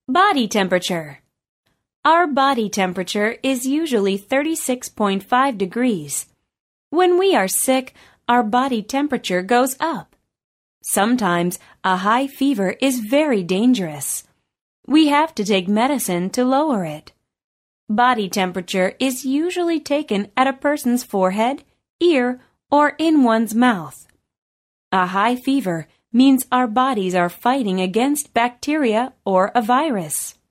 Body temperature. Our body temperature is usually 36.5 degrees. When we are sick, our body temperature goes up. Sometimes a high fever is very dangerous. We have to take medicine to lower it. Body temperature is usually taken at a person's forehead, ear, or in one's mouth. A high fever means our bodies are fighting against bacteria or a virus.